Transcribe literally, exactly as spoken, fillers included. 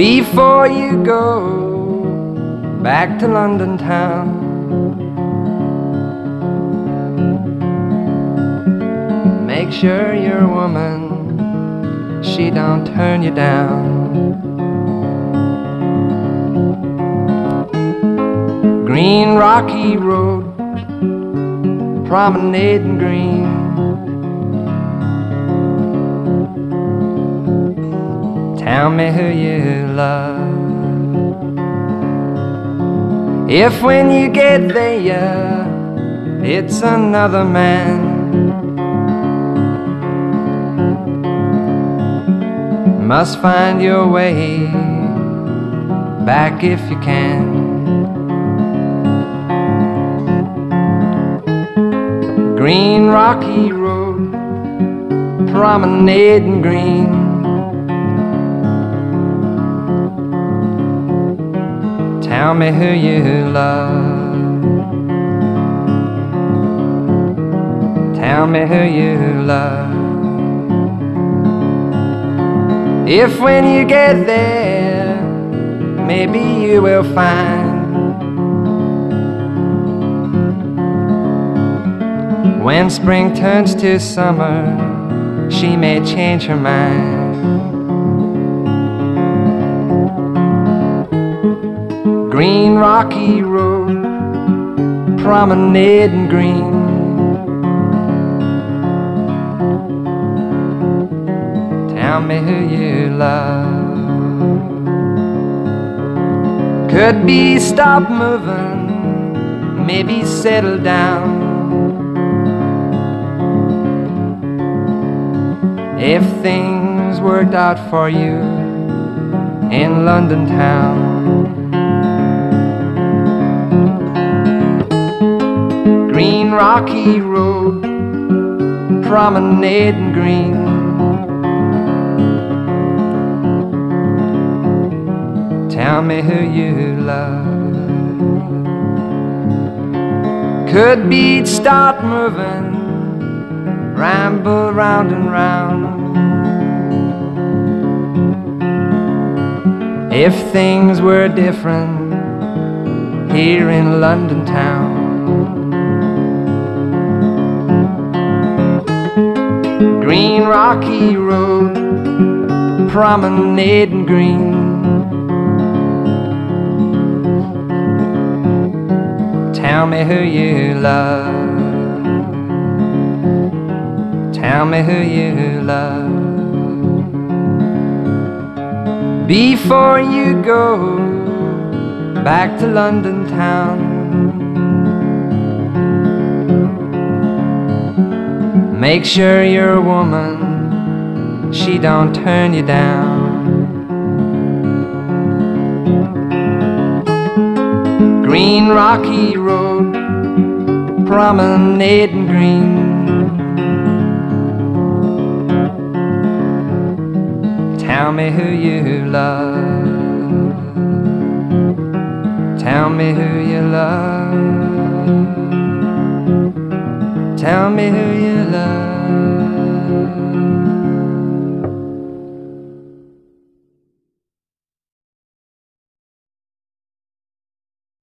before you go back to London town. Make sure your woman, she don't turn you down. Green rocky road, promenading green. Tell me who you love. If when you get there, it's another man, must find your way back if you can. Green rocky road, promenading green. Tell me who you love. Tell me who you love. If when you get there, maybe you will find, when spring turns to summer, she may change her mind. Green rocky road, promenading green. Tell me who you love. Could be stop moving, maybe settle down. If things worked out for you in London town. Green rocky road, promenading green. Tell me who you love. Could beat start moving, ramble round and round. If things were different here in London town. Green rocky road, promenading green. Tell me who you love. Tell me who you love. Before you go back to London town. Make sure your woman, she don't turn you down. Green rocky road, promenading green. Tell me who you love. Tell me who you love. Tell me who you love.